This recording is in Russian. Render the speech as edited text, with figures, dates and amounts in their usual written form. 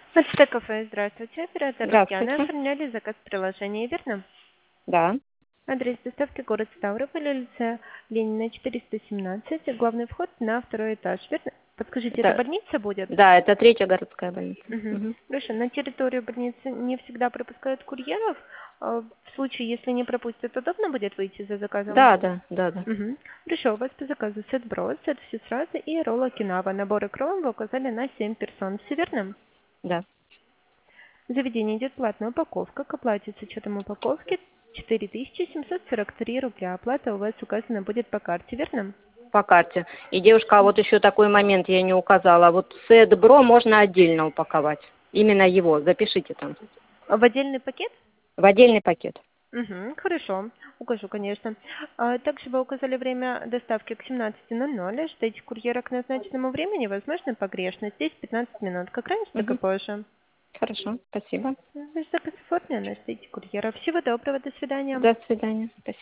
Почта кафе, здравствуйте. Оператор Татьяна. Здравствуйте. Оформляли заказ в приложении, верно? Да, Адрес доставки город Ставрополь, улица Ленина, 417. Главный вход на второй этаж, верно? Подскажите, это это, больница будет? да, это третья городская больница. Мгм. Мгм. Хорошо. На территорию больницы не всегда пропускают курьеров. В случае, если не пропустят, удобно будет выйти за заказом? Да, да, да, да, Угу. Хорошо, у вас по заказу сет брос, это все сразу, и ролл окинава. Наборы кром вы указали на 7 персон. Все верно? да. В заведении идет платная упаковка. К оплате с учетом упаковки 4743 рубля. Оплата у вас указана будет по карте, верно? По карте. И, девушка, а вот еще такой момент я не указала. Вот сет бро можно отдельно упаковать. Именно его. Запишите там. В отдельный пакет? В отдельный пакет. Угу, хорошо, укажу, конечно. Также вы указали время доставки к 17:00. Ждите курьера к назначенному времени, возможно, погрешность. Здесь 15 минут. Как раньше, так и Мгм. позже. Хорошо, спасибо. Ваш заказ оформлен, ждите курьера. Всего доброго, до свидания. До свидания. Спасибо.